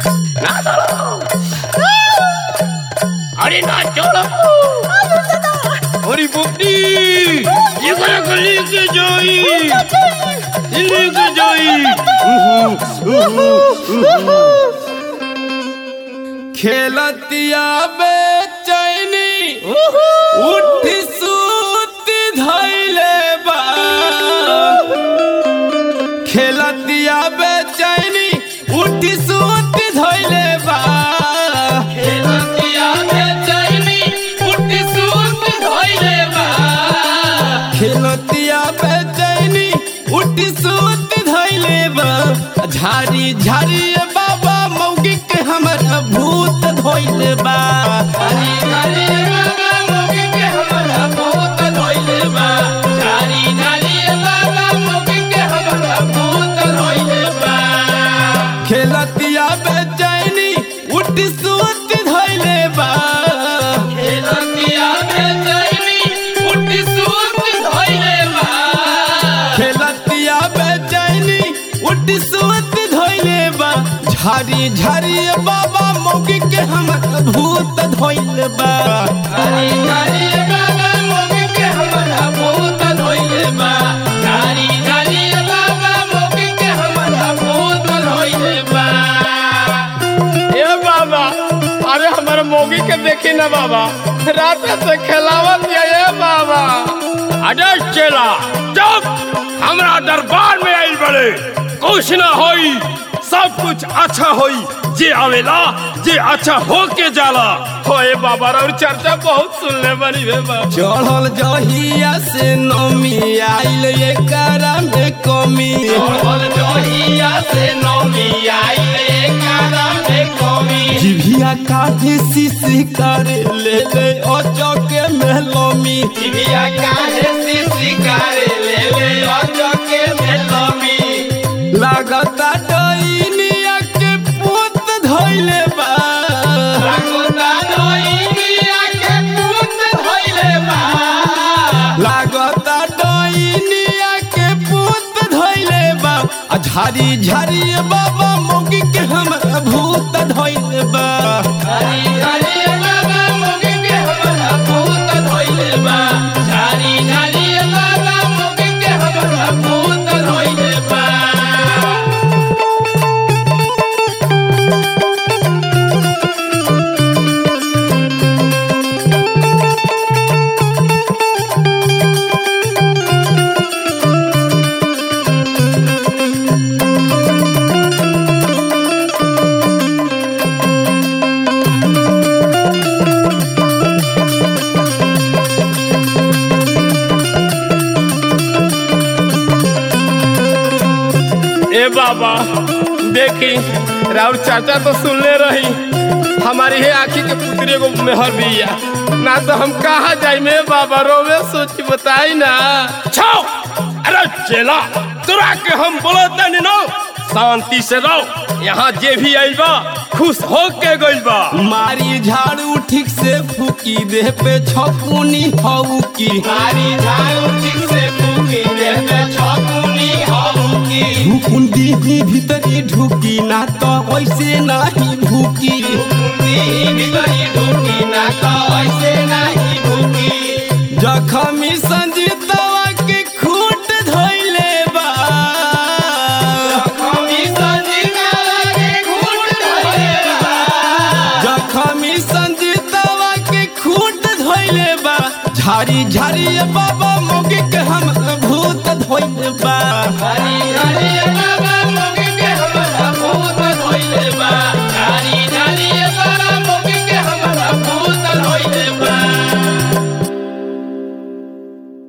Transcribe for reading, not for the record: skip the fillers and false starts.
ना चलो अरे ना चलो अरे बुकनी ये क्या कर लेके जाई खेलतिया बेचैनी उठ सूत धैले बा खेलतिया बेचैनी उठ सूत धैले बा खेलतिया बेचैनी उठ सूत धैले बा खेलतिया बेचैनी उठ सूत धैले बा झारी झारी बाबा मौगी के हमरा भूत धोइले बा झारी झारी बाबा मौगी के हमरा भूत धोइले बा झारी झारी बाबा मौगी के हमरा भूत धोइले बा खेलतिया बेचैनी उठ सूत धोइले बा खेलतिया बेचैनी उठ सूत धोइले बा खेलतिया बेचैनी उठ सूत धोइले बा झारी झारी बाबा मौगी के हमरा भूत धोइले बा झारी झारी बाबा मौगी के हमरा भूत धोइले बा झारी झारी बाबा मौगी के हमरा भूत धोइले बा। ए बाबा अरे हमारे मोगी के देखी ना बाबा रात से खिलावत ये बाबा अरे चला जब हमरा दरबार में आई बड़े कुछ ना होई सब कुछ अच्छा होई जे आवेला जे अच्छा हो के जाला होए बाबा और चर्चा बहुत सुनले बनी रे बाबा चढ़ल जहिया से नमी आइल एकरा में कमी चढ़ल जहिया से नमी आइल एकरा में कमी जिभिया काहे सीसी करे ले ले अचके में लमी जिभिया काहे सीसी करे ले ले अचके में लमी लागता डइनिया के पूत धइले बा लागता डइनिया के पूत धइले बा लागता डइनिया के पूत धइले बा झारी झारी बाबा मौगी के हमरा भूत धइले बा झारी झारी बाबा मौगी के हमरा भूत धइले बा झारी झारी बाबा मौगी के हमरा भूत धइले बा। ए बाबा देखी राउर चाचा तो सुनले रही हमारी है आखी के पुत्री को मेहर बिया ना तो हम कहा जाई में बाबा रोवे सोची बताई ना छाओ अरे चला तुरा के हम बोलत नहीं नो शांति से रहो यहाँ जे भी आइल बा खुश हो के गइल बा मारी झाड़ू ठीक से फूकी देह पे छपुनी हऊ की मारी झाड़ू ठीक से फूकी देह पे छपुनी हऊ की ढुकुंडी भीतरी ढुकी ना तो ऐसे नहीं भूकी भीतरी ढुकी ना तो ऐसे नहीं भूकी जखमी संजीतवा के खूट धइले बा जखमी संजीतवा के खूट धइले बा जखमी संजीतवा के खूट धइले बा झारी झारी बाबा मौगी के हम भूत धइले बा झारी